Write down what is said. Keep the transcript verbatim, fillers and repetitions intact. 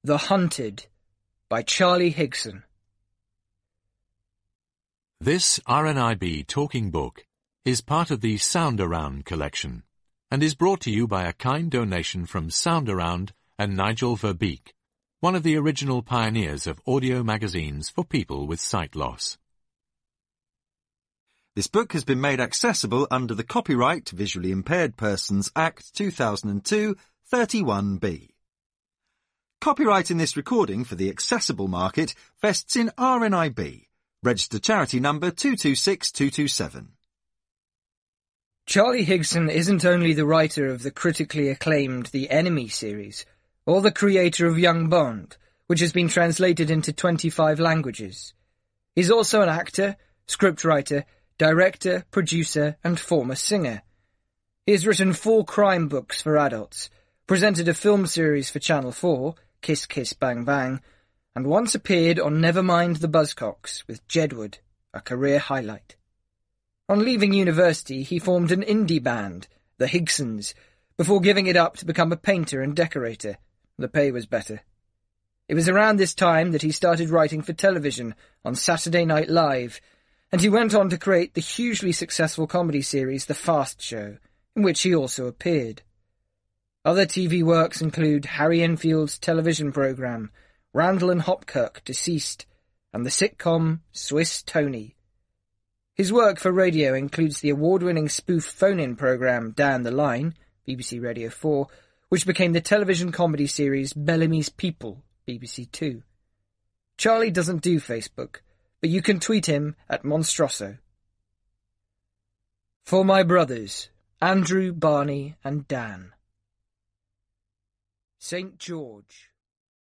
The Hunted by Charlie Higson. This R N I B talking book is part of the Sound Around collection and is brought to you by a kind donation from Sound Around and Nigel Verbeek, one of the original pioneers of audio magazines for people with sight loss. This book has been made accessible under the Copyright Visually Impaired Persons Act two thousand two, thirty-one B. Copyright in this recording for the accessible market vests in R N I B, registered charity number two two six two two seven. Charlie Higson isn't only the writer of the critically acclaimed The Enemy series, or the creator of Young Bond, which has been translated into twenty-five languages. He's also an actor, scriptwriter, director, producer, and former singer. He has written four crime books for adults, presented a film series for Channel four, Kiss Kiss Bang Bang, and once appeared on Nevermind the Buzzcocks with Jedward, a career highlight. On leaving university, he formed an indie band, the Higsons, before giving it up to become a painter and decorator. The pay was better. It was around this time that he started writing for television on Saturday Night Live, and he went on to create the hugely successful comedy series The Fast Show, in which he also appeared. Other T V works include Harry Enfield's television programme, Randall and Hopkirk, Deceased, and the sitcom Swiss Tony. His work for radio includes the award-winning spoof phone-in programme Down the Line, B B C Radio four, which became the television comedy series Bellamy's People, B B C two. Charlie doesn't do Facebook, but you can tweet him at Monstroso. For my brothers, Andrew, Barney, and Dan. Saint George.